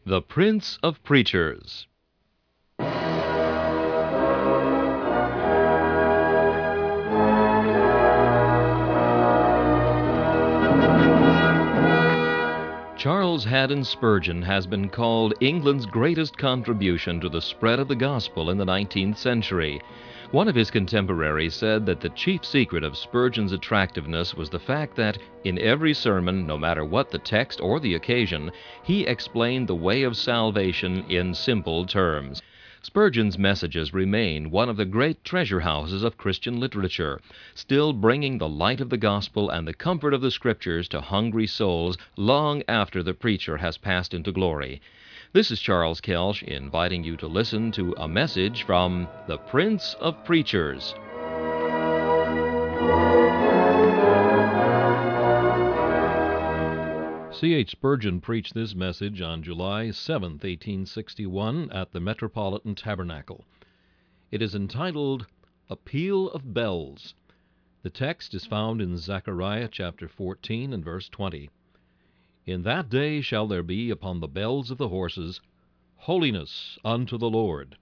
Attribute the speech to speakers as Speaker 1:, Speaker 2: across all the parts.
Speaker 1: The Prince of Preachers. Charles Haddon Spurgeon has been called England's greatest contribution to the spread of the gospel in the 19th century. One of his contemporaries said that the chief secret of Spurgeon's attractiveness was the fact that, in every sermon, no matter what the text or the occasion, he explained the way of salvation in simple terms. Spurgeon's messages remain one of the great treasure houses of Christian literature, still bringing the light of the gospel and the comfort of the Scriptures to hungry souls long after the preacher has passed into glory. This is Charles Kelsch inviting you to listen to a message from the Prince of Preachers. C.H. Spurgeon preached this message on July 7, 1861, at the Metropolitan Tabernacle. It is entitled, A Peal of Bells. The text is found in Zechariah chapter 14 and verse 20. In that day shall there be upon the bells of the horses, holiness unto the Lord.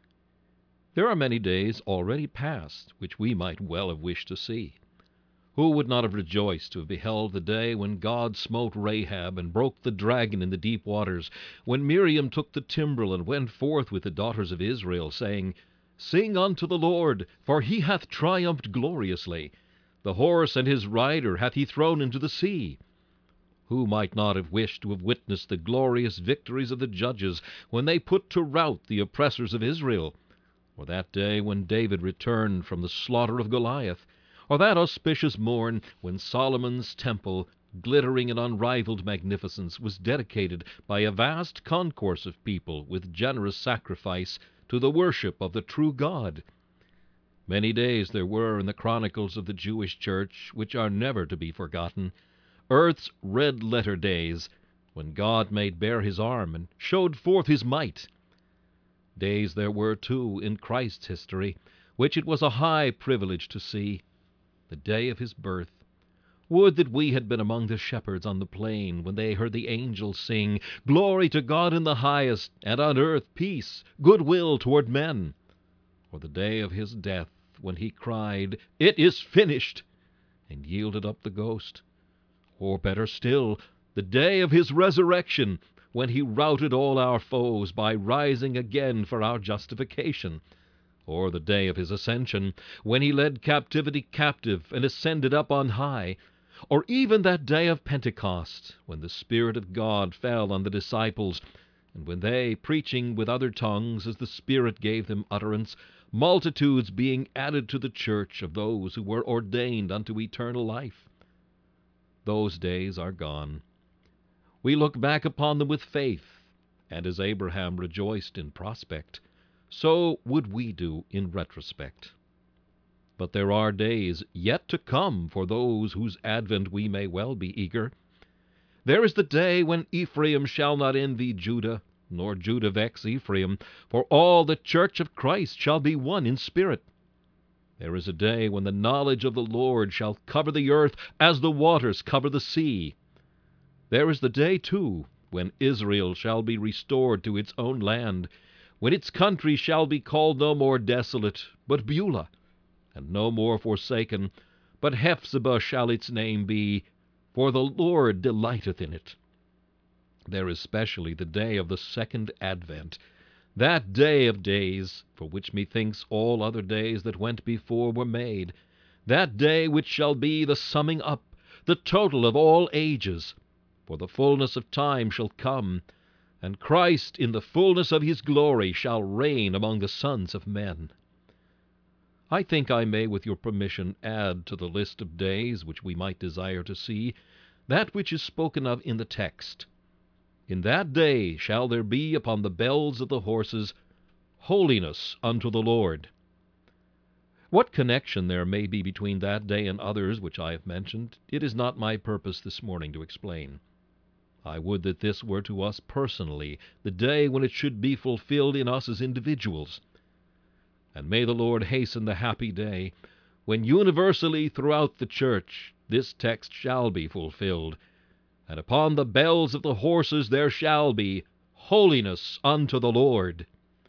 Speaker 1: There are many days already past which we might well have wished to see. Who would not have rejoiced to have beheld the day when God smote Rahab and broke the dragon in the deep waters, when Miriam took the timbrel and went forth with the daughters of Israel, saying, Sing unto the Lord, for he hath triumphed gloriously. The horse and his rider hath he thrown into the sea. Who might not have wished to have witnessed the glorious victories of the judges when they put to rout the oppressors of Israel? Or that day when David returned from the slaughter of Goliath? Or that auspicious morn when Solomon's temple, glittering in unrivaled magnificence, was dedicated by a vast concourse of people with generous sacrifice to the worship of the true God? Many days there were in the chronicles of the Jewish Church which are never to be forgotten, earth's red-letter days, when God made bare his arm and showed forth his might. Days there were, too, in Christ's history, which it was a high privilege to see. The day of his birth. Would that we had been among the shepherds on the plain when they heard the angels sing, Glory to God in the highest, and on earth peace, goodwill toward men. Or the day of his death, when he cried, It is finished, and yielded up the ghost. Or better still, the day of his resurrection, when he routed all our foes by rising again for our justification. Or the day of his ascension, when he led captivity captive and ascended up on high. Or even that day of Pentecost, when the Spirit of God fell on the disciples, and when they, preaching with other tongues as the Spirit gave them utterance, multitudes being added to the church of those who were ordained unto eternal life. Those days are gone. We look back upon them with faith, and as Abraham rejoiced in prospect, so would we do in retrospect. But there are days yet to come for those whose advent we may well be eager. There is the day when Ephraim shall not envy Judah, nor Judah vex Ephraim, for all the church of Christ shall be one in spirit. There is a day when the knowledge of the Lord shall cover the earth as the waters cover the sea. There is the day, too, when Israel shall be restored to its own land, when its country shall be called no more desolate, but Beulah, and no more forsaken, but Hephzibah shall its name be, for the Lord delighteth in it. There is specially the day of the second advent, that day of days, for which methinks all other days that went before were made, that day which shall be the summing up, the total of all ages, for the fullness of time shall come, and Christ in the fullness of his glory shall reign among the sons of men. I think I may, with your permission, add to the list of days which we might desire to see that which is spoken of in the text. In that day shall there be upon the bells of the horses holiness unto the Lord. What connection there may be between that day and others which I have mentioned, it is not my purpose this morning to explain. I would that this were to us personally the day when it should be fulfilled in us as individuals. And may the Lord hasten the happy day when universally throughout the church this text shall be fulfilled, and upon the bells of the horses there shall be holiness unto the Lord.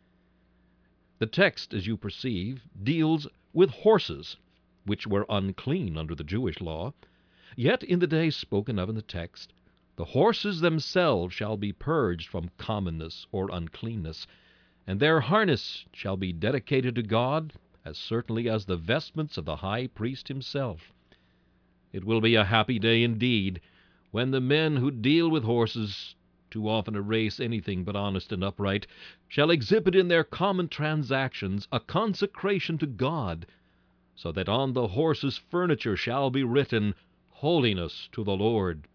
Speaker 1: The text, as you perceive, deals with horses, which were unclean under the Jewish law. Yet in the day spoken of in the text, the horses themselves shall be purged from commonness or uncleanness, and their harness shall be dedicated to God as certainly as the vestments of the high priest himself. It will be a happy day indeed when the men who deal with horses, too often a race anything but honest and upright, shall exhibit in their common transactions a consecration to God, so that on the horse's furniture shall be written, Holiness to the Lord.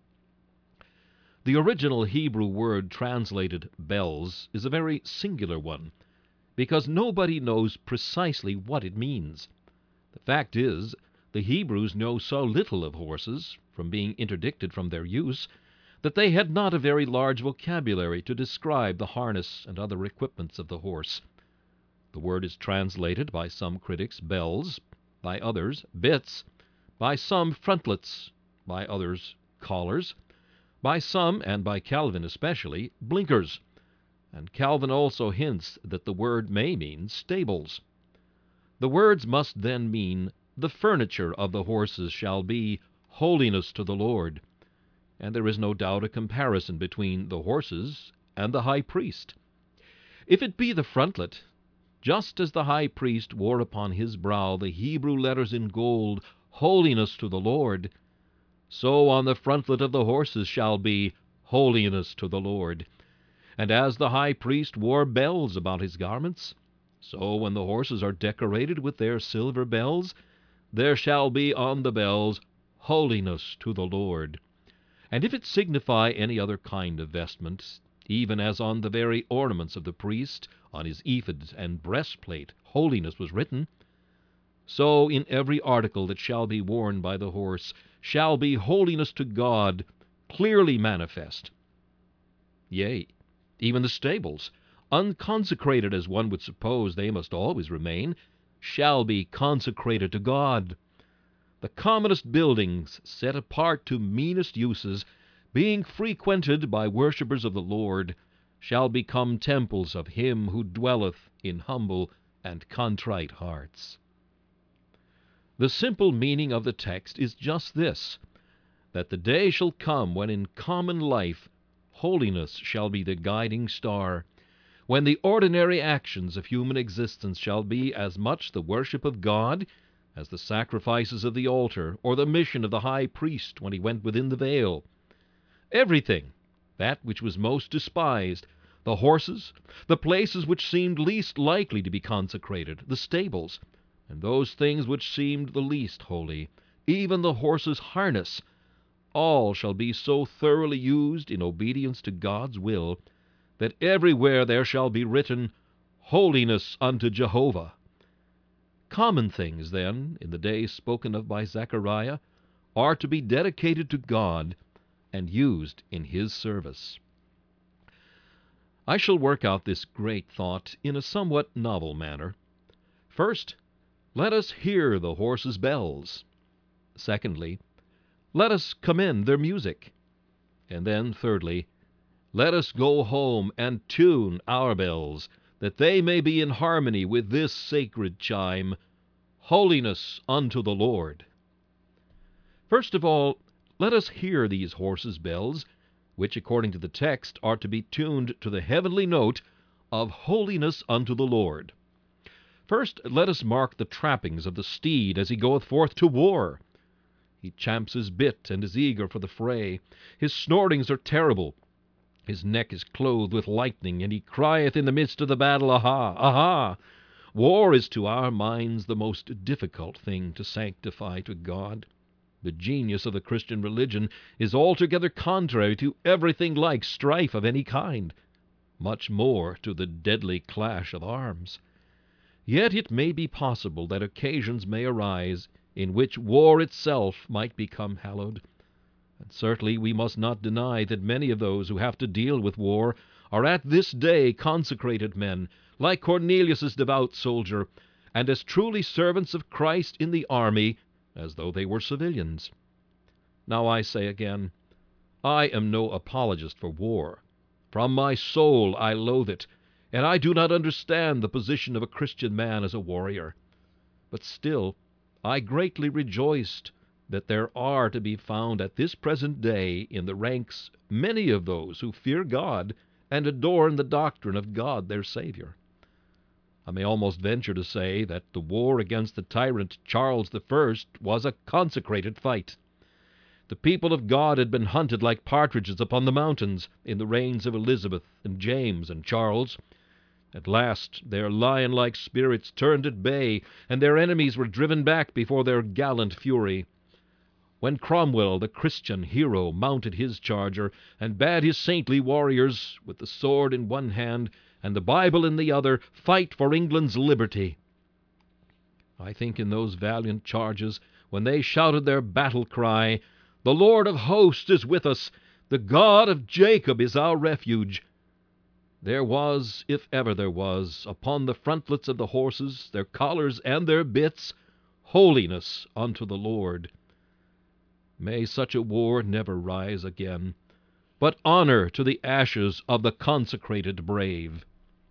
Speaker 1: The original Hebrew word translated bells is a very singular one, because nobody knows precisely what it means. The fact is, the Hebrews know so little of horses, from being interdicted from their use, that they had not a very large vocabulary to describe the harness and other equipments of the horse. The word is translated by some critics bells, by others bits, by some frontlets, by others collars, by some, and by Calvin especially, blinkers, and Calvin also hints that the word may mean stables. The words must then mean the furniture of the horses shall be holiness to the Lord, and there is no doubt a comparison between the horses and the high priest. If it be the frontlet, just as the high priest wore upon his brow the Hebrew letters in gold, holiness to the Lord, so on the frontlet of the horses shall be holiness to the Lord. And as the high priest wore bells about his garments, so when the horses are decorated with their silver bells, there shall be on the bells holiness to the Lord. And if it signify any other kind of vestment, even as on the very ornaments of the priest, on his ephod and breastplate, holiness was written, so in every article that shall be worn by the horse shall be holiness to God clearly manifest. Yea, even the stables, unconsecrated as one would suppose they must always remain, shall be consecrated to God. The commonest buildings set apart to meanest uses, being frequented by worshippers of the Lord, shall become temples of him who dwelleth in humble and contrite hearts. The simple meaning of the text is just this, that the day shall come when in common life holiness shall be the guiding star, when the ordinary actions of human existence shall be as much the worship of God as the sacrifices of the altar or the mission of the high priest when he went within the veil. Everything, that which was most despised, the horses, the places which seemed least likely to be consecrated, the stables, and those things which seemed the least holy, even the horse's harness, all shall be so thoroughly used in obedience to God's will that everywhere there shall be written, Holiness unto Jehovah. Common things, then, in the day spoken of by Zechariah, are to be dedicated to God and used in his service. I shall work out this great thought in a somewhat novel manner. First, let us hear the horses' bells. Secondly, let us commend their music. And then, thirdly, let us go home and tune our bells, that they may be in harmony with this sacred chime, Holiness unto the Lord. First of all, let us hear these horses' bells, which, according to the text, are to be tuned to the heavenly note of holiness unto the Lord. First, let us mark the trappings of the steed as he goeth forth to war. He champs his bit and is eager for the fray. His snortings are terrible. His neck is clothed with lightning, and he crieth in the midst of the battle, Aha! Aha! War is to our minds the most difficult thing to sanctify to God. The genius of the Christian religion is altogether contrary to everything like strife of any kind, much more to the deadly clash of arms. Yet it may be possible that occasions may arise in which war itself might become hallowed. And certainly we must not deny that many of those who have to deal with war are at this day consecrated men, like Cornelius's devout soldier, and as truly servants of Christ in the army as though they were civilians. Now I say again, I am no apologist for war. From my soul I loathe it, and I do not understand the position of a Christian man as a warrior. But still I greatly rejoiced that there are to be found at this present day in the ranks many of those who fear God and adorn the doctrine of God their Savior. I may almost venture to say that the war against the tyrant Charles I was a consecrated fight. The people of God had been hunted like partridges upon the mountains in the reigns of Elizabeth and James and Charles. At last their lion-like spirits turned at bay, and their enemies were driven back before their gallant fury. When Cromwell, the Christian hero, mounted his charger, and bade his saintly warriors, with the sword in one hand and the Bible in the other, fight for England's liberty. I think in those valiant charges, when they shouted their battle cry, "The Lord of hosts is with us, the God of Jacob is our refuge," there was, if ever there was, upon the frontlets of the horses, their collars, and their bits, holiness unto the Lord. May such a war never rise again, but honor to the ashes of the consecrated brave.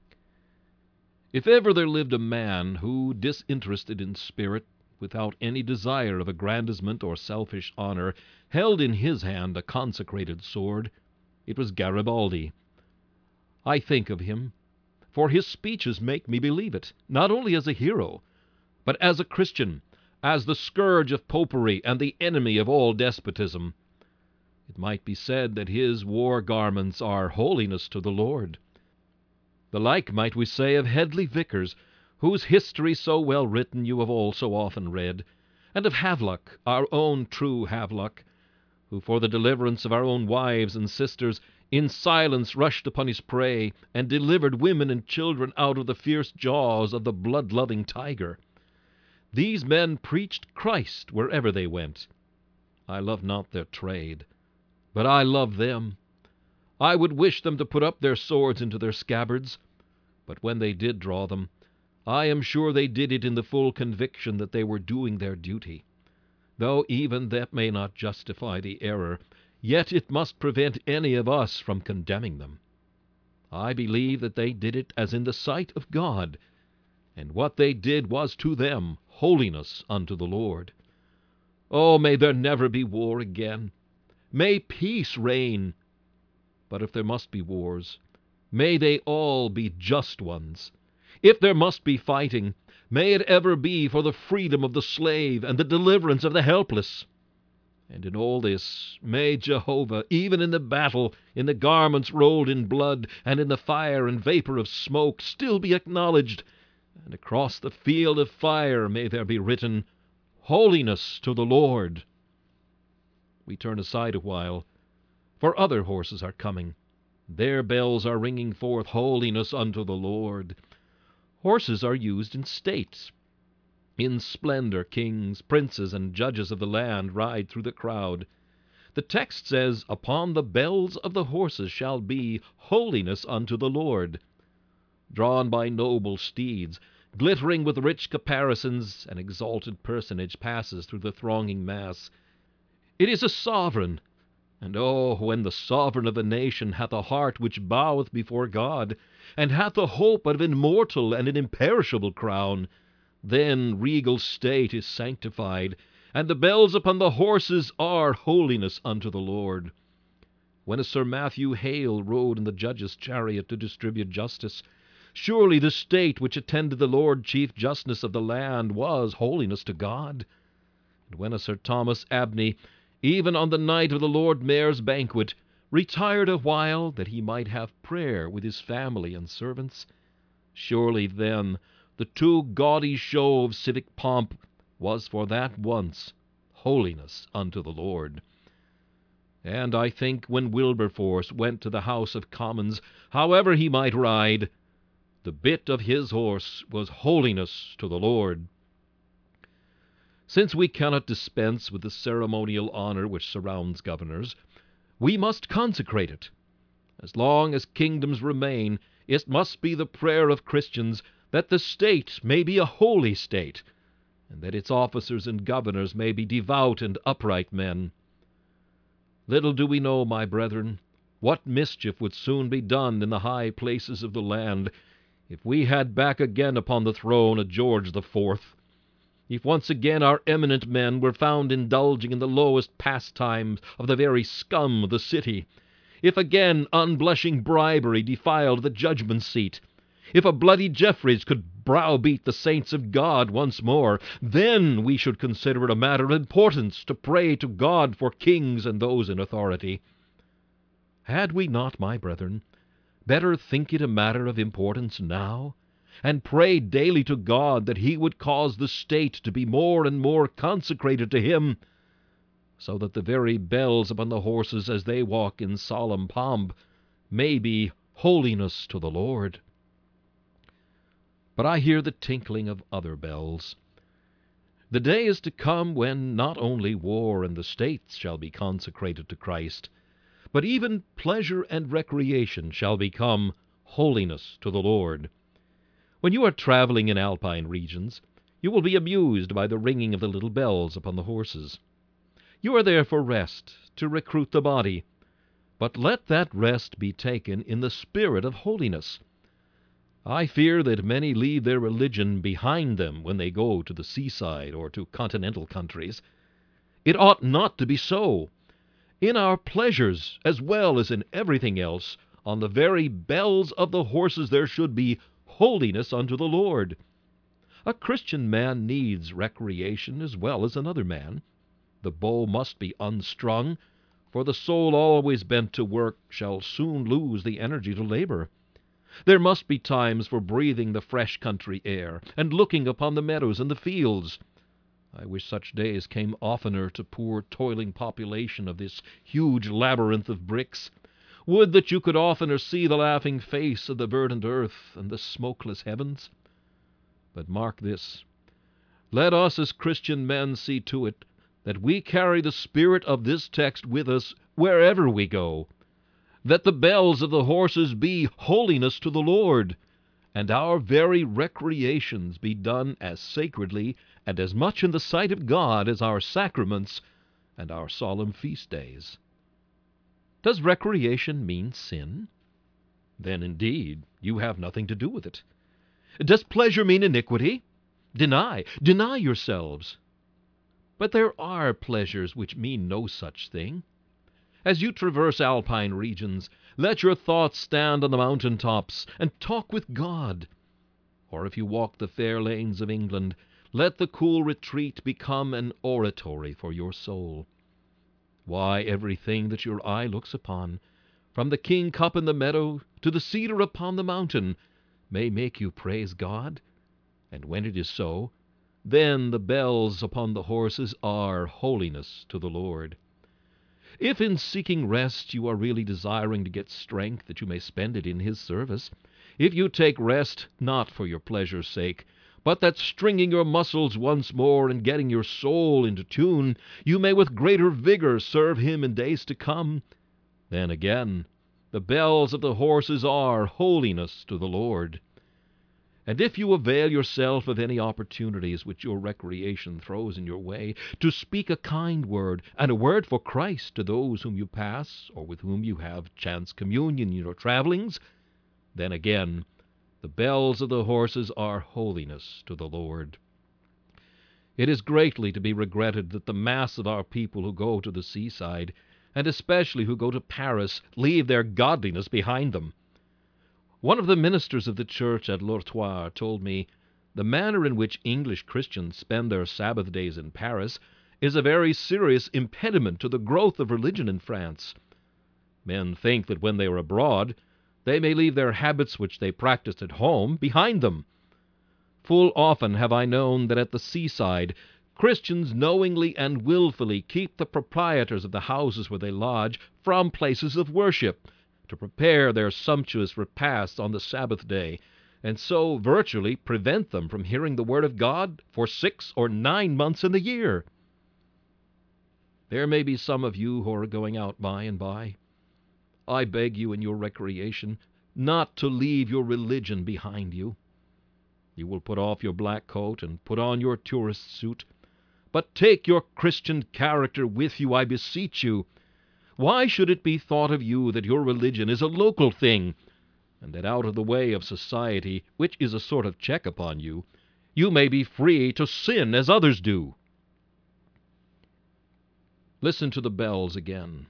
Speaker 1: If ever there lived a man who, disinterested in spirit, without any desire of aggrandizement or selfish honor, held in his hand a consecrated sword, it was Garibaldi. I think of him, for his speeches make me believe it, not only as a hero, but as a Christian, as the scourge of popery and the enemy of all despotism. It might be said that his war garments are holiness to the Lord. The like might we say of Hedley Vicars, whose history so well written you have all so often read, and of Havelock, our own true Havelock, who for the deliverance of our own wives and sisters in silence rushed upon his prey, and delivered women and children out of the fierce jaws of the blood-loving tiger. These men preached Christ wherever they went. I love not their trade, but I love them. I would wish them to put up their swords into their scabbards, but when they did draw them, I am sure they did it in the full conviction that they were doing their duty. Though even that may not justify the error, yet it must prevent any of us from condemning them. I believe that they did it as in the sight of God, and what they did was to them holiness unto the Lord. Oh, may there never be war again. May peace reign. But if there must be wars, may they all be just ones. If there must be fighting, may it ever be for the freedom of the slave and the deliverance of the helpless. And in all this, may Jehovah, even in the battle, in the garments rolled in blood, and in the fire and vapor of smoke, still be acknowledged, and across the field of fire may there be written, Holiness to the Lord. We turn aside a while, for other horses are coming. Their bells are ringing forth holiness unto the Lord. Horses are used in states. In splendor, kings, princes, and judges of the land ride through the crowd. The text says, Upon the bells of the horses shall be holiness unto the Lord. Drawn by noble steeds, glittering with rich caparisons, an exalted personage passes through the thronging mass. It is a sovereign, and oh, when the sovereign of a nation hath a heart which boweth before God, and hath the hope of an immortal and an imperishable crown, then regal state is sanctified, and the bells upon the horses are holiness unto the Lord. When a Sir Matthew Hale rode in the judge's chariot to distribute justice, surely the state which attended the Lord Chief Justice of the land was holiness to God. And when a Sir Thomas Abney, even on the night of the Lord Mayor's banquet, retired a while that he might have prayer with his family and servants, surely then the too gaudy show of civic pomp was for that once holiness unto the Lord. And I think when Wilberforce went to the House of Commons, however he might ride, the bit of his horse was holiness to the Lord. Since we cannot dispense with the ceremonial honor which surrounds governors, we must consecrate it. As long as kingdoms remain, it must be the prayer of Christians that the state may be a holy state, and that its officers and governors may be devout and upright men. Little do we know, my brethren, What mischief would soon be done in the high places of the land if we had back again upon the throne a George the Fourth! If once again our eminent men were found indulging in the lowest pastimes of the very scum of the city! If again unblushing bribery defiled the judgment seat! If a bloody Jeffreys could browbeat the saints of God once more, then we should consider it a matter of importance to pray to God for kings and those in authority. Had we not, my brethren, better think it a matter of importance now, and pray daily to God that He would cause the state to be more and more consecrated to Him, so that the very bells upon the horses as they walk in solemn pomp may be holiness to the Lord? But I hear the tinkling of other bells. The day is to come when not only war and the states shall be consecrated to Christ, but even pleasure and recreation shall become holiness to the Lord. When you are traveling in alpine regions, you will be amused by the ringing of the little bells upon the horses. You are there for rest, to recruit the body, but let that rest be taken in the spirit of holiness. I fear that many leave their religion behind them when they go to the seaside or to continental countries. It ought not to be so. In our pleasures, as well as in everything else, on the very bells of the horses there should be holiness unto the Lord. A Christian man needs recreation as well as another man. The bow must be unstrung, for the soul always bent to work shall soon lose the energy to labor. There must be times for breathing the fresh country air, and looking upon the meadows and the fields. I wish such days came oftener to poor toiling population of this huge labyrinth of bricks. Would that you could oftener see the laughing face of the verdant earth and the smokeless heavens. But mark this, let us as Christian men see to it that we carry the spirit of this text with us wherever we go, that the bells of the horses be holiness to the Lord, and our very recreations be done as sacredly and as much in the sight of God as our sacraments and our solemn feast days. Does recreation mean sin? Then indeed you have nothing to do with it. Does pleasure mean iniquity? Deny yourselves. But there are pleasures which mean no such thing. As you traverse alpine regions, let your thoughts stand on the mountain tops and talk with God. Or if you walk the fair lanes of England, let the cool retreat become an oratory for your soul. Why, everything that your eye looks upon, from the king cup in the meadow to the cedar upon the mountain, may make you praise God. And when it is so, then the bells upon the horses are holiness to the Lord. If in seeking rest you are really desiring to get strength that you may spend it in His service, if you take rest not for your pleasure's sake, but that stringing your muscles once more and getting your soul into tune, you may with greater vigor serve Him in days to come, then again the bells of the horses are holiness to the Lord. And if you avail yourself of any opportunities which your recreation throws in your way, to speak a kind word and a word for Christ to those whom you pass or with whom you have chance communion in your travelings, then again the bells of the horses are holiness to the Lord. It is greatly to be regretted that the mass of our people who go to the seaside, and especially who go to Paris, leave their godliness behind them. One of the ministers of the church at L'Ortoir told me, the manner in which English Christians spend their Sabbath days in Paris is a very serious impediment to the growth of religion in France. Men think that when they are abroad, they may leave their habits which they practiced at home behind them. Full often have I known that at the seaside Christians knowingly and willfully keep the proprietors of the houses where they lodge from places of worship, to prepare their sumptuous repasts on the Sabbath day, and so virtually prevent them from hearing the word of God for 6 or 9 months in the year. There may be some of you who are going out by and by. I beg you in your recreation not to leave your religion behind you. You will put off your black coat and put on your tourist suit, but take your Christian character with you, I beseech you. Why should it be thought of you that your religion is a local thing, and that out of the way of society, which is a sort of check upon you, you may be free to sin as others do? Listen to the bells again.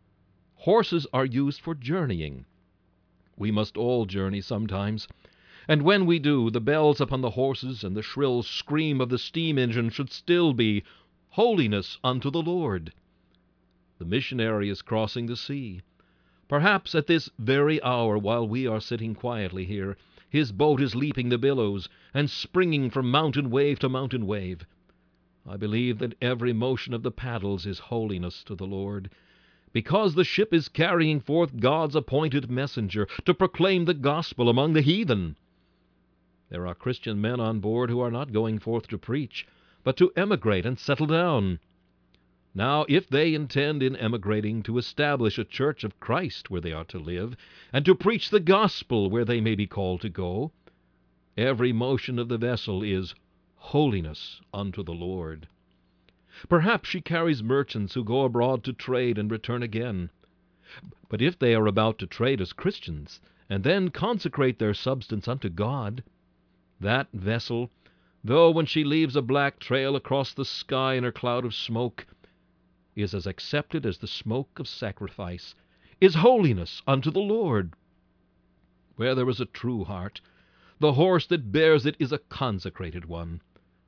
Speaker 1: Horses are used for journeying. We must all journey sometimes, and when we do, the bells upon the horses and the shrill scream of the steam engine should still be holiness unto the Lord. The missionary is crossing the sea. Perhaps at this very hour, while we are sitting quietly here, his boat is leaping the billows and springing from mountain wave to mountain wave. I believe that every motion of the paddles is holiness to the Lord, because the ship is carrying forth God's appointed messenger to proclaim the gospel among the heathen. There are Christian men on board who are not going forth to preach, but to emigrate and settle down. Now, if they intend in emigrating to establish a church of Christ where they are to live, and to preach the gospel where they may be called to go, every motion of the vessel is holiness unto the Lord. Perhaps she carries merchants who go abroad to trade and return again. But if they are about to trade as Christians, and then consecrate their substance unto God, that vessel, though when she leaves a black trail across the sky in her cloud of smoke, is as accepted as the smoke of sacrifice, is holiness unto the Lord. Where there is a true heart, the horse that bears it is a consecrated one.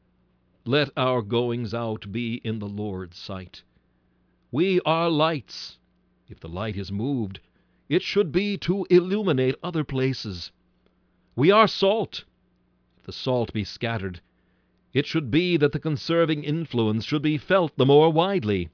Speaker 1: Let our goings out be in the Lord's sight. We are lights. If the light is moved, it should be to illuminate other places. We are salt. If the salt be scattered, it should be that the conserving influence should be felt the more widely.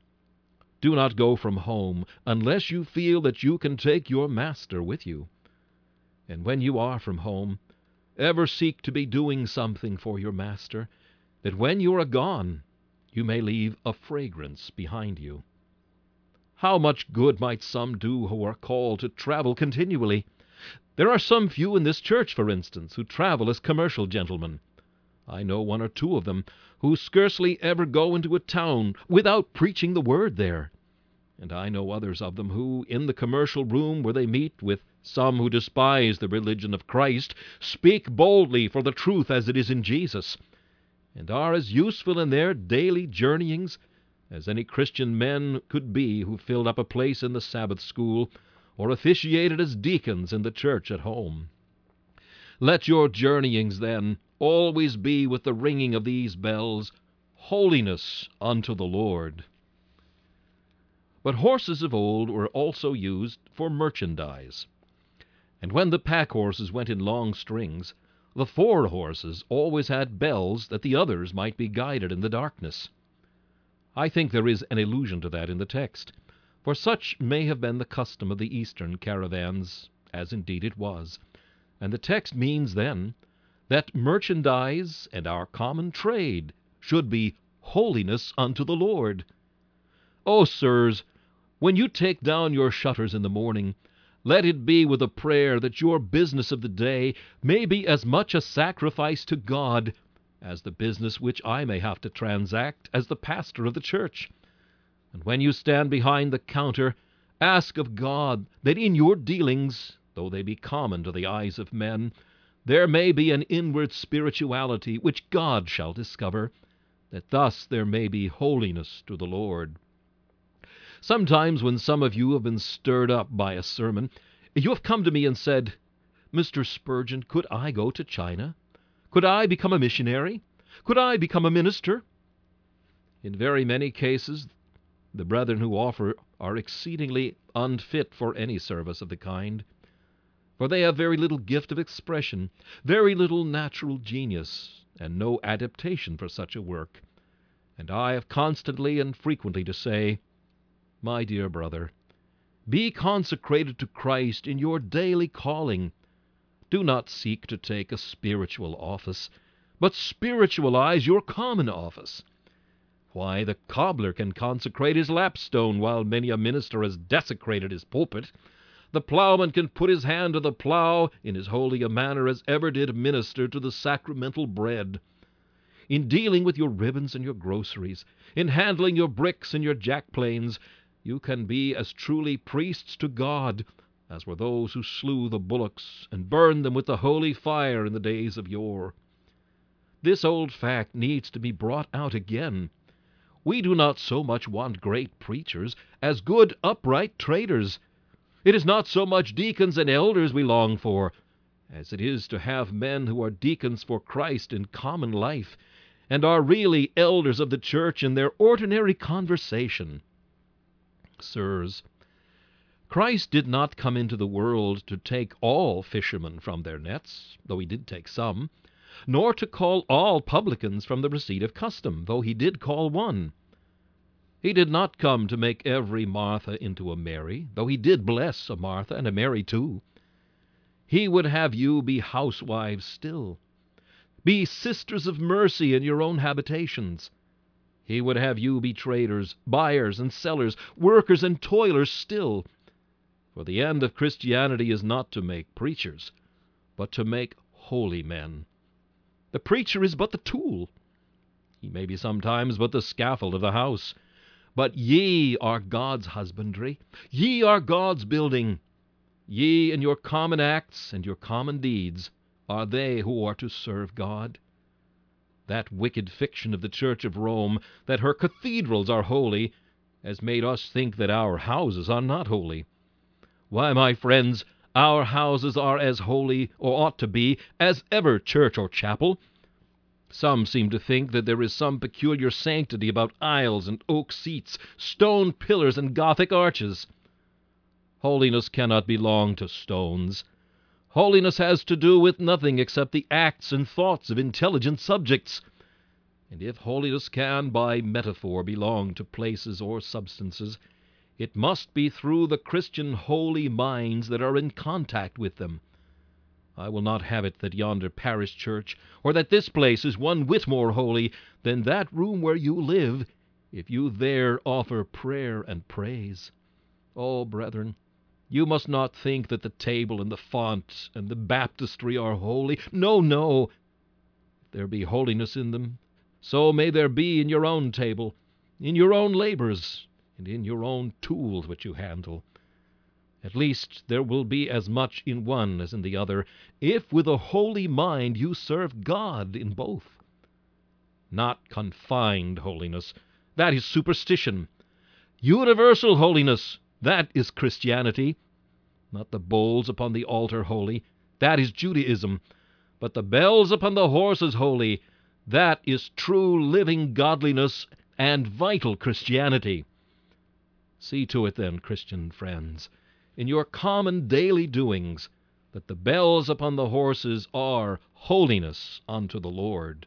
Speaker 1: Do not go from home unless you feel that you can take your Master with you. And when you are from home, ever seek to be doing something for your Master, that when you are gone, you may leave a fragrance behind you. How much good might some do who are called to travel continually? There are some few in this church, for instance, who travel as commercial gentlemen. I know one or two of them who scarcely ever go into a town without preaching the word there. And I know others of them who, in the commercial room where they meet with some who despise the religion of Christ, speak boldly for the truth as it is in Jesus, and are as useful in their daily journeyings as any Christian men could be who filled up a place in the Sabbath school or officiated as deacons in the church at home. Let your journeyings, then, always be with the ringing of these bells, holiness unto the Lord. But horses of old were also used for merchandise. And when the pack horses went in long strings, the fore horses always had bells that the others might be guided in the darkness. I think there is an allusion to that in the text, for such may have been the custom of the eastern caravans, as indeed it was. And the text means then that merchandise and our common trade should be holiness unto the Lord. Oh, sirs, when you take down your shutters in the morning, let it be with a prayer that your business of the day may be as much a sacrifice to God as the business which I may have to transact as the pastor of the church. And when you stand behind the counter, ask of God that in your dealings, though they be common to the eyes of men, there may be an inward spirituality which God shall discover, that thus there may be holiness to the Lord. Sometimes when some of you have been stirred up by a sermon, you have come to me and said, "Mr. Spurgeon, could I go to China? Could I become a missionary? Could I become a minister?" In very many cases, the brethren who offer are exceedingly unfit for any service of the kind, for they have very little gift of expression, very little natural genius, and no adaptation for such a work. And I have constantly and frequently to say, "My dear brother, be consecrated to Christ in your daily calling. Do not seek to take a spiritual office, but spiritualize your common office. Why, the cobbler can consecrate his lapstone while many a minister has desecrated his pulpit. The plowman can put his hand to the plow in as holy a manner as ever did a minister to the sacramental bread. In dealing with your ribbons and your groceries, in handling your bricks and your jack-planes, You can be as truly priests to God as were those who slew the bullocks and burned them with the holy fire in the days of yore. This old fact needs to be brought out again. We do not so much want great preachers as good, upright traders. It is not so much deacons and elders we long for, as it is to have men who are deacons for Christ in common life, and are really elders of the church in their ordinary conversation. Sirs, Christ did not come into the world to take all fishermen from their nets, though he did take some, nor to call all publicans from the receipt of custom, though he did call one. He did not come to make every Martha into a Mary, though he did bless a Martha and a Mary too. He would have you be housewives still, be sisters of mercy in your own habitations. He would have you be traders, buyers and sellers, workers and toilers still. For the end of Christianity is not to make preachers, but to make holy men. The preacher is but the tool. He may be sometimes but the scaffold of the house. But ye are God's husbandry. Ye are God's building. Ye in your common acts and your common deeds are they who are to serve God. That wicked fiction of the Church of Rome, that her cathedrals are holy, has made us think that our houses are not holy. Why, my friends, our houses are as holy, or ought to be, as ever church or chapel. Some seem to think that there is some peculiar sanctity about aisles and oak seats, stone pillars and Gothic arches. Holiness cannot belong to stones. Holiness has to do with nothing except the acts and thoughts of intelligent subjects. And if holiness can, by metaphor, belong to places or substances, it must be through the Christian holy minds that are in contact with them. I will not have it that yonder parish church, or that this place is one whit more holy than that room where you live, if you there offer prayer and praise. Oh, brethren, you must not think that the table and the font and the baptistry are holy. No, no. If there be holiness in them, so may there be in your own table, in your own labors, and in your own tools which you handle. At least there will be as much in one as in the other, if with a holy mind you serve God in both. Not confined holiness, that is superstition. Universal holiness, that is Christianity. Not the bowls upon the altar holy, that is Judaism. But the bells upon the horses holy, that is true living godliness and vital Christianity. See to it then, Christian friends, in your common daily doings, that the bells upon the horses are holiness unto the Lord.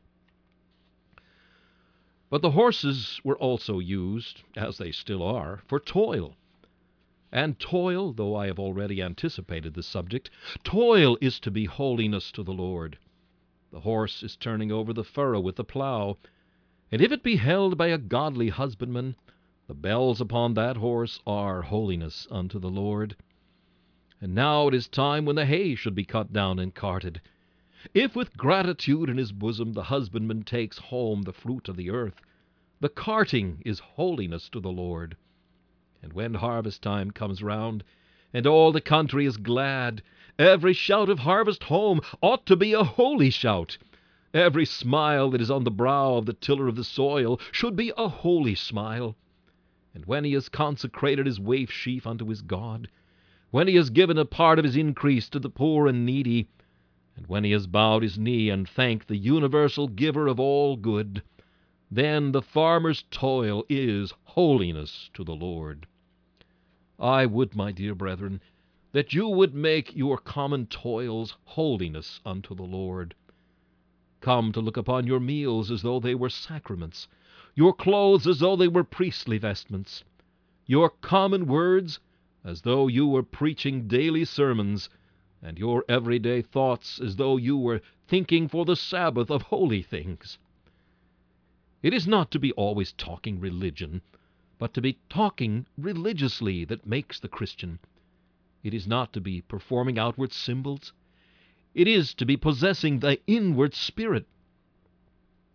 Speaker 1: But the horses were also used, as they still are, for toil. And toil, though I have already anticipated the subject, toil is to be holiness to the Lord. The horse is turning over the furrow with the plow, and if it be held by a godly husbandman, the bells upon that horse are holiness unto the Lord. And now it is time when the hay should be cut down and carted. If with gratitude in his bosom the husbandman takes home the fruit of the earth, the carting is holiness to the Lord. And when harvest time comes round, and all the country is glad, every shout of harvest home ought to be a holy shout. Every smile that is on the brow of the tiller of the soil should be a holy smile. And when he has consecrated his waif sheaf unto his God, when he has given a part of his increase to the poor and needy, and when he has bowed his knee and thanked the universal giver of all good, then the farmer's toil is holiness to the Lord. I would, my dear brethren, that you would make your common toils holiness unto the Lord. Come to look upon your meals as though they were sacraments, your clothes as though they were priestly vestments, your common words as though you were preaching daily sermons, and your everyday thoughts as though you were thinking for the Sabbath of holy things. It is not to be always talking religion, but to be talking religiously that makes the Christian. It is not to be performing outward symbols. It is to be possessing the inward spirit.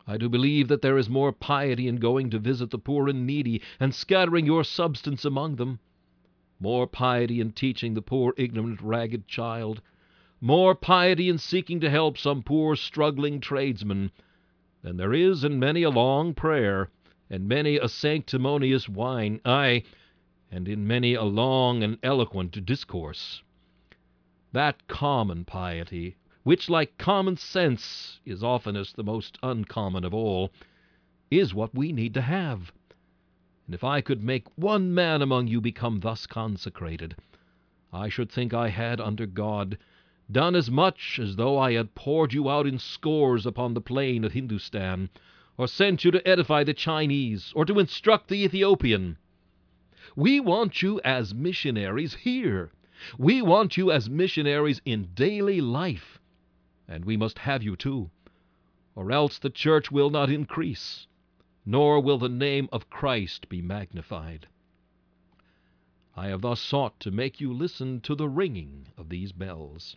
Speaker 1: I do believe that there is more piety in going to visit the poor and needy and scattering your substance among them, more piety in teaching the poor, ignorant, ragged child, more piety in seeking to help some poor, struggling tradesman, than there is in many a long prayer and many a sanctimonious whine, aye, and in many a long and eloquent discourse. That common piety, which, like common sense, is oftenest the most uncommon of all, is what we need to have. And if I could make one man among you become thus consecrated, I should think I had, under God, done as much as though I had poured you out in scores upon the plain of Hindustan, or sent you to edify the Chinese, or to instruct the Ethiopian. We want you as missionaries here. We want you as missionaries in daily life. And we must have you too, or else the church will not increase, nor will the name of Christ be magnified. I have thus sought to make you listen to the ringing of these bells.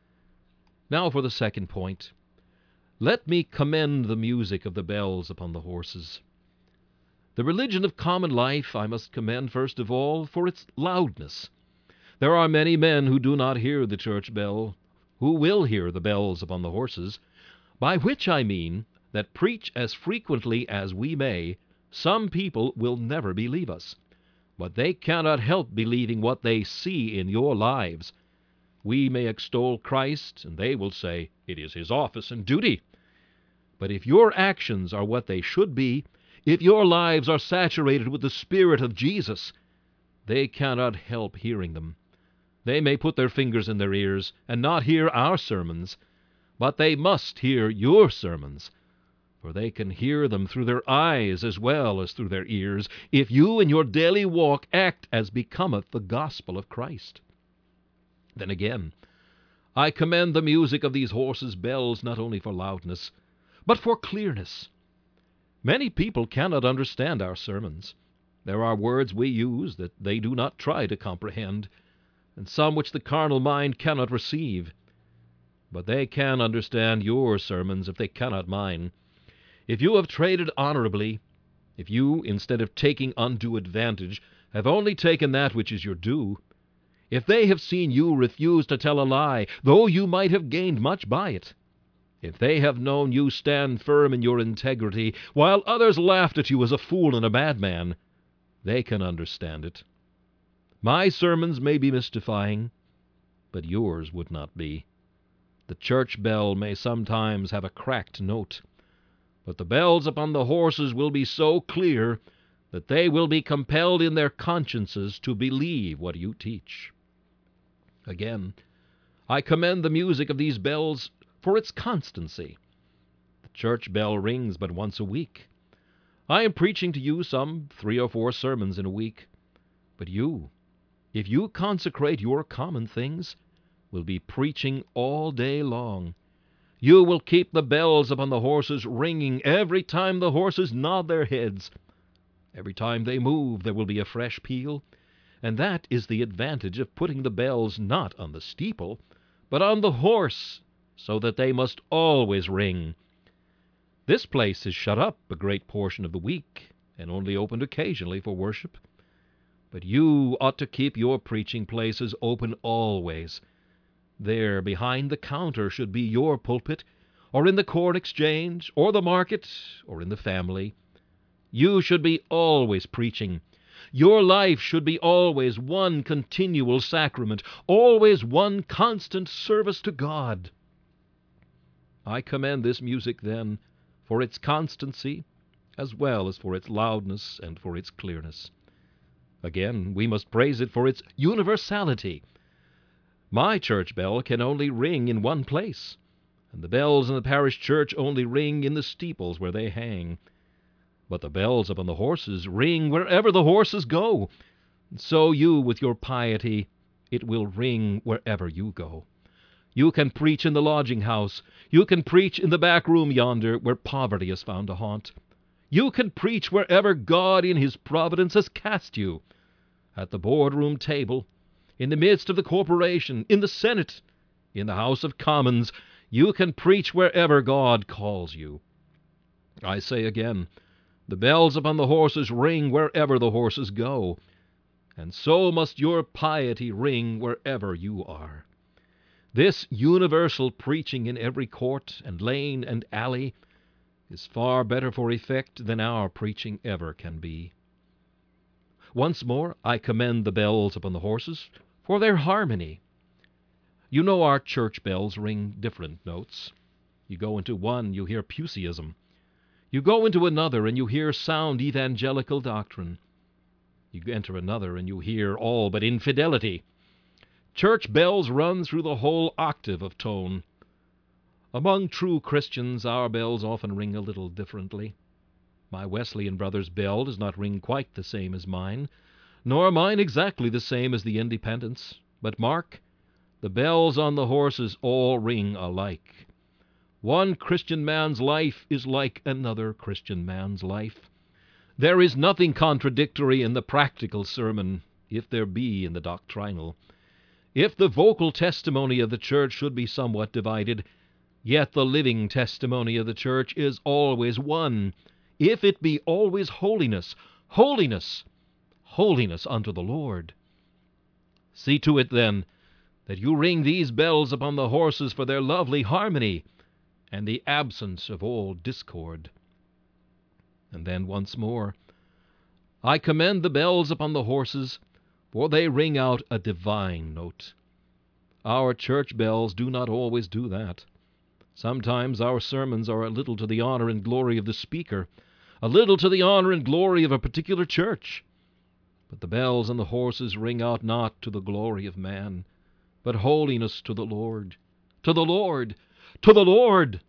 Speaker 1: Now for the second point. Let me commend the music of the bells upon the horses. The religion of common life I must commend first of all for its loudness. There are many men who do not hear the church bell, who will hear the bells upon the horses, by which I mean that preach as frequently as we may, some people will never believe us. But they cannot help believing what they see in your lives. We may extol Christ, and they will say, it is his office and duty. But if your actions are what they should be, if your lives are saturated with the Spirit of Jesus, they cannot help hearing them. They may put their fingers in their ears and not hear our sermons, but they must hear your sermons, for they can hear them through their eyes as well as through their ears, if you in your daily walk act as becometh the gospel of Christ. Then again, I commend the music of these horses' bells not only for loudness, but for clearness. Many people cannot understand our sermons. There are words we use that they do not try to comprehend, and some which the carnal mind cannot receive. But they can understand your sermons if they cannot mine. If you have traded honorably, if you, instead of taking undue advantage, have only taken that which is your due, if they have seen you refuse to tell a lie, though you might have gained much by it, if they have known you stand firm in your integrity, while others laughed at you as a fool and a madman, they can understand it. My sermons may be mystifying, but yours would not be. The church bell may sometimes have a cracked note, but the bells upon the horses will be so clear that they will be compelled in their consciences to believe what you teach. Again, I commend the music of these bells for its constancy. The church bell rings but once a week. I am preaching to you some 3 or 4 sermons in a week, but you, if you consecrate your common things, will be preaching all day long. You will keep the bells upon the horses ringing every time the horses nod their heads. Every time they move there will be a fresh peal, and that is the advantage of putting the bells not on the steeple, but on the horse, so that they must always ring. This place is shut up a great portion of the week, and only opened occasionally for worship. But you ought to keep your preaching places open always. There, behind the counter, should be your pulpit, or in the corn exchange, or the market, or in the family. You should be always preaching. Your life should be always one continual sacrament, always one constant service to God. I commend this music, then, for its constancy, as well as for its loudness and for its clearness. Again, we must praise it for its universality. My church bell can only ring in one place, and the bells in the parish church only ring in the steeples where they hang. But the bells upon the horses ring wherever the horses go. So you, with your piety, it will ring wherever you go. You can preach in the lodging-house. You can preach in the back room yonder, where poverty is found to haunt. You can preach wherever God in his providence has cast you. At the board-room table, in the midst of the corporation, in the Senate, in the House of Commons, you can preach wherever God calls you. I say again, the bells upon the horses ring wherever the horses go, and so must your piety ring wherever you are. This universal preaching in every court and lane and alley is far better for effect than our preaching ever can be. Once more, I commend the bells upon the horses for their harmony. You know our church bells ring different notes. You go into one, you hear Puseyism. You go into another, and you hear sound evangelical doctrine. You enter another, and you hear all but infidelity. Church bells run through the whole octave of tone. Among true Christians, our bells often ring a little differently. My Wesleyan brother's bell does not ring quite the same as mine, nor mine exactly the same as the Independent's. But mark, the bells on the horses all ring alike. One Christian man's life is like another Christian man's life. There is nothing contradictory in the practical sermon, if there be in the doctrinal. If the vocal testimony of the church should be somewhat divided, yet the living testimony of the church is always one. If it be always holiness, holiness, holiness unto the Lord. See to it, then, that you ring these bells upon the horses for their lovely harmony and the absence of all discord. And then once more, I commend the bells upon the horses, for they ring out a divine note. Our church bells do not always do that. Sometimes our sermons are a little to the honor and glory of the speaker, a little to the honor and glory of a particular church. But the bells on the horses ring out not to the glory of man, but holiness to the Lord, to the Lord, to the Lord.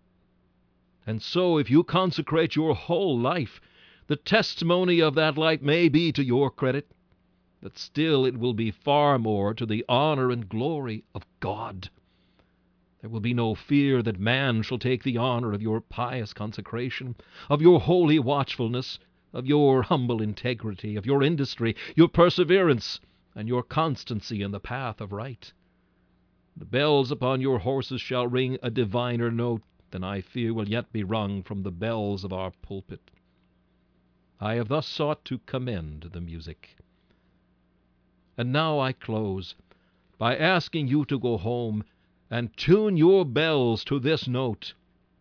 Speaker 1: And so, if you consecrate your whole life, the testimony of that life may be to your credit, but still it will be far more to the honor and glory of God. There will be no fear that man shall take the honor of your pious consecration, of your holy watchfulness, of your humble integrity, of your industry, your perseverance, and your constancy in the path of right. The bells upon your horses shall ring a diviner note than I fear will yet be rung from the bells of our pulpit. I have thus sought to commend the music. And now I close by asking you to go home and tune your bells to this note.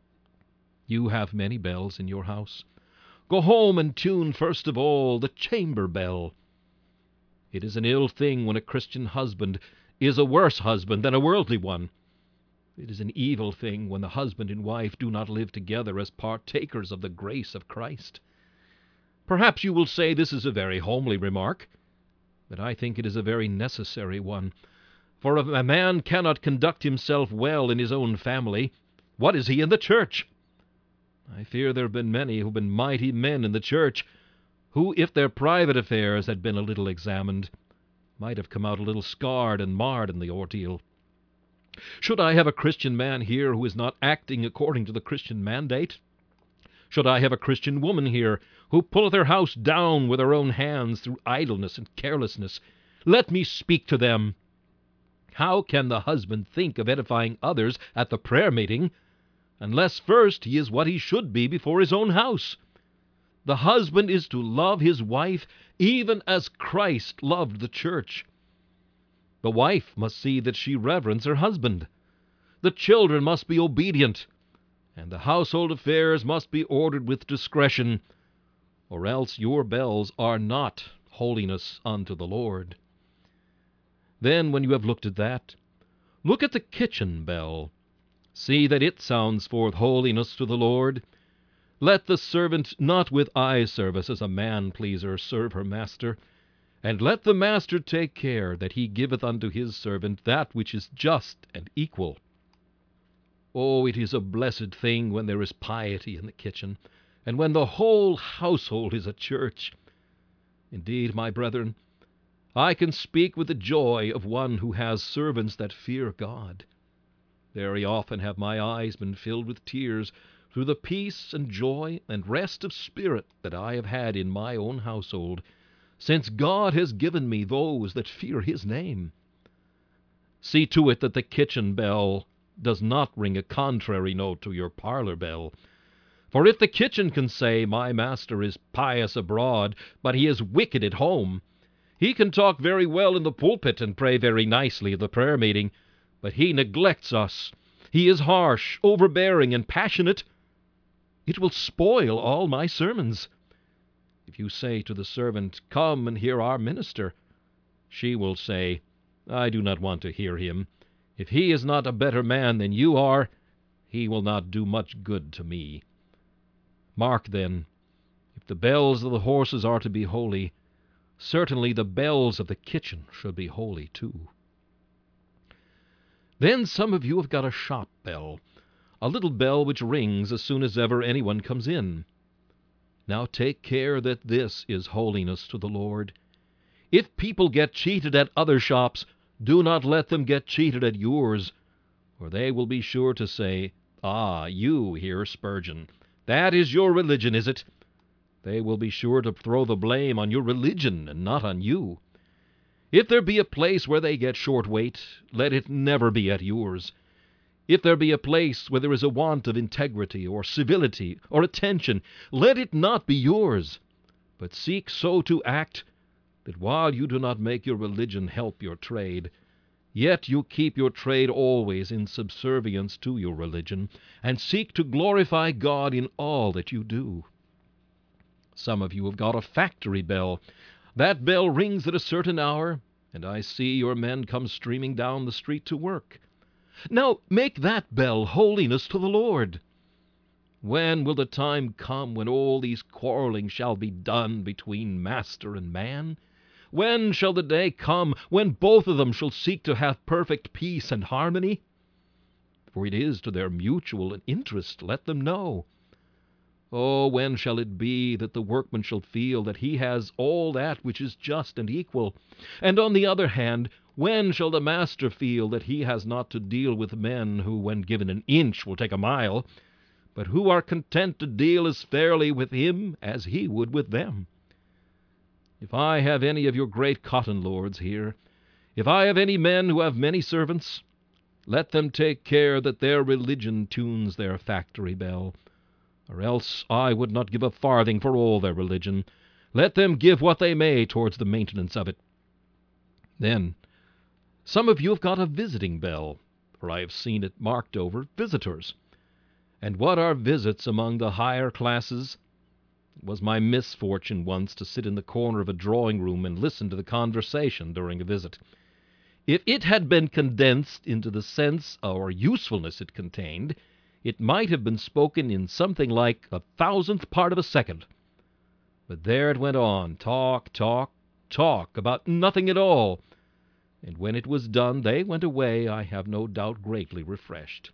Speaker 1: You have many bells in your house. Go home and tune first of all the chamber bell. It is an ill thing when a Christian husband is a worse husband than a worldly one. It is an evil thing when the husband and wife do not live together as partakers of the grace of Christ. Perhaps you will say this is a very homely remark, but I think it is a very necessary one. For if a man cannot conduct himself well in his own family, what is he in the church? I fear there have been many who have been mighty men in the church, who, if their private affairs had been a little examined, might have come out a little scarred and marred in the ordeal. Should I have a Christian man here who is not acting according to the Christian mandate? Should I have a Christian woman here who pulleth her house down with her own hands through idleness and carelessness? Let me speak to them. How can the husband think of edifying others at the prayer meeting unless first he is what he should be before his own house? The husband is to love his wife even as Christ loved the church. The wife must see that she reverence her husband. The children must be obedient, and the household affairs must be ordered with discretion, or else your bells are not holiness unto the Lord. Then, when you have looked at that, look at the kitchen bell. See that it sounds forth holiness to the Lord. Let the servant not with eye service as a man-pleaser serve her master, and let the master take care that he giveth unto his servant that which is just and equal. Oh, it is a blessed thing when there is piety in the kitchen, and when the whole household is a church. Indeed, my brethren, I can speak with the joy of one who has servants that fear God. Very often have my eyes been filled with tears through the peace and joy and rest of spirit that I have had in my own household, since God has given me those that fear his name. See to it that the kitchen bell does not ring a contrary note to your parlor bell. For if the kitchen can say, My master is pious abroad, but he is wicked at home, he can talk very well in the pulpit and pray very nicely at the prayer meeting, but he neglects us. He is harsh, overbearing, and passionate. It will spoil all my sermons. If you say to the servant, Come and hear our minister, she will say, I do not want to hear him. If he is not a better man than you are, he will not do much good to me. Mark, then, if the bells of the horses are to be holy, certainly the bells of the kitchen should be holy too. Then some of you have got a shop bell, a little bell which rings as soon as ever anyone comes in. Now take care that this is holiness to the Lord. If people get cheated at other shops, do not let them get cheated at yours, or they will be sure to say, Ah, you here, Spurgeon, that is your religion, is it? They will be sure to throw the blame on your religion and not on you. If there be a place where they get short weight, let it never be at yours. If there be a place where there is a want of integrity or civility or attention, let it not be yours. But seek so to act that while you do not make your religion help your trade, yet you keep your trade always in subservience to your religion, and seek to glorify God in all that you do. Some of you have got a factory bell. That bell rings at a certain hour, and I see your men come streaming down the street to work. Now make that bell holiness to the Lord. When will the time come when all these quarreling shall be done between master and man? When shall the day come when both of them shall seek to have perfect peace and harmony? For it is to their mutual interest, let them know. Oh, when shall it be that the workman shall feel that he has all that which is just and equal? And on the other hand, when shall the master feel that he has not to deal with men who, when given an inch, will take a mile, but who are content to deal as fairly with him as he would with them? If I have any of your great cotton lords here, if I have any men who have many servants, let them take care that their religion tunes their factory bell, or else I would not give a farthing for all their religion. Let them give what they may towards the maintenance of it. Then, some of you have got a visiting bell, for I have seen it marked over visitors. And what are visits among the higher classes? It was my misfortune once to sit in the corner of a drawing-room and listen to the conversation during a visit. If it had been condensed into the sense or usefulness it contained, it might have been spoken in something like 1,000th part of a second. But there it went on, talk, talk, talk, about nothing at all. And when it was done, they went away, I have no doubt, greatly refreshed.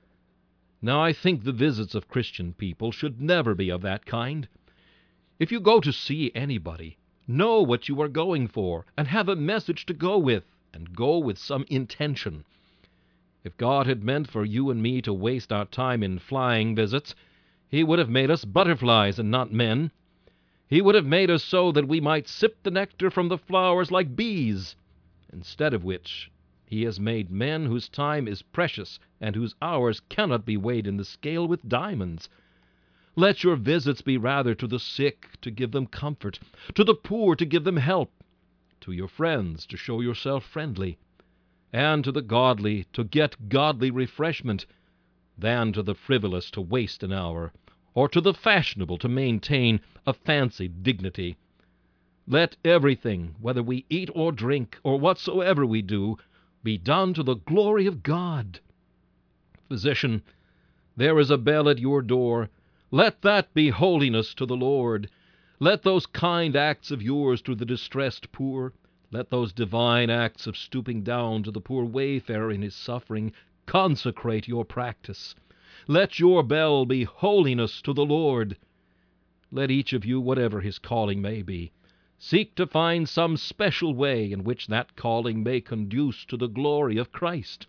Speaker 1: Now I think the visits of Christian people should never be of that kind. If you go to see anybody, know what you are going for, and have a message to go with, and go with some intention. If God had meant for you and me to waste our time in flying visits, He would have made us butterflies and not men. He would have made us so that we might sip the nectar from the flowers like bees, instead of which He has made men whose time is precious and whose hours cannot be weighed in the scale with diamonds. Let your visits be rather to the sick to give them comfort, to the poor to give them help, to your friends to show yourself friendly, and to the godly to get godly refreshment, than to the frivolous to waste an hour, or to the fashionable to maintain a fancied dignity. Let everything, whether we eat or drink, or whatsoever we do, be done to the glory of God. Physician, there is a bell at your door. Let that be holiness to the Lord. Let those kind acts of yours to the distressed poor, let those divine acts of stooping down to the poor wayfarer in his suffering, consecrate your practice. Let your bell be holiness to the Lord. Let each of you, whatever his calling may be, seek to find some special way in which that calling may conduce to the glory of Christ.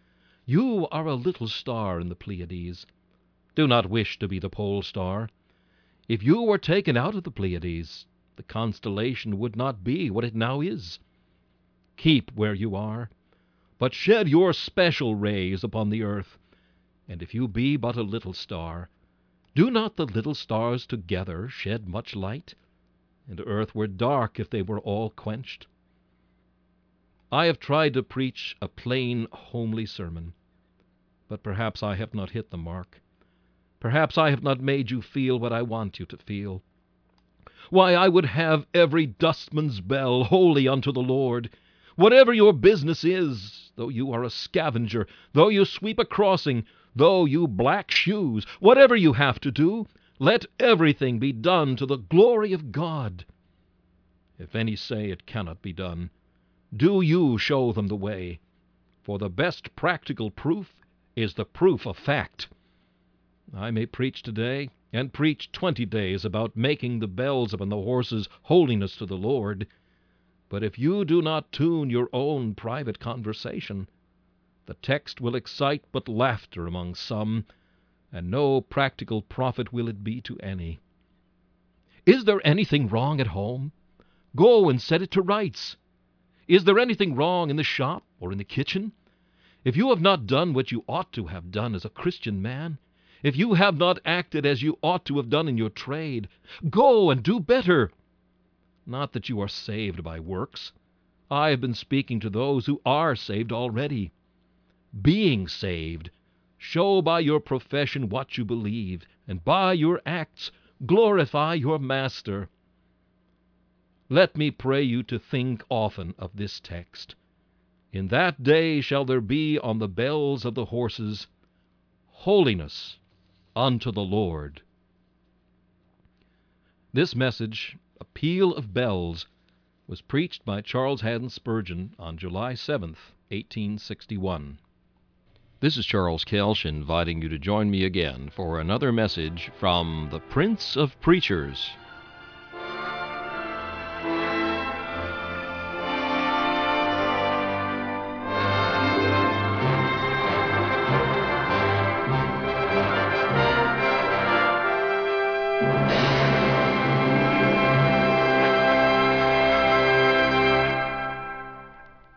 Speaker 1: You are a little star in the Pleiades. Do not wish to be the pole star. If you were taken out of the Pleiades, the constellation would not be what it now is. Keep where you are, but shed your special rays upon the earth, and if you be but a little star, Do not the little stars together shed much light? And earth were dark if they were all quenched. I have tried to preach a plain, homely sermon, but perhaps I have not hit the mark. Perhaps I have not made you feel what I want you to feel. Why, I would have every dustman's bell holy unto the Lord. Whatever your business is, though you are a scavenger, though you sweep a crossing, though you black shoes, whatever you have to do, let everything be done to the glory of God. If any say it cannot be done, do you show them the way, for the best practical proof is the proof of fact. I may preach today and preach 20 days about making the bells upon the horses holiness to the Lord, but if you do not tune your own private conversation, the text will excite but laughter among some, and no practical profit will it be to any. Is there anything wrong at home? Go and set it to rights. Is there anything wrong in the shop or in the kitchen? If you have not done what you ought to have done as a Christian man, if you have not acted as you ought to have done in your trade, go and do better. Not that you are saved by works. I have been speaking to those who are saved already. Being saved, show by your profession what you believe, and by your acts glorify your Master. Let me pray you to think often of this text. In that day shall there be on the bells of the horses holiness unto the Lord. This message, A Peal of Bells, was preached by Charles Haddon Spurgeon on July 7th, 1861. This is Charles Kelsch inviting you to join me again for another message from the Prince of Preachers.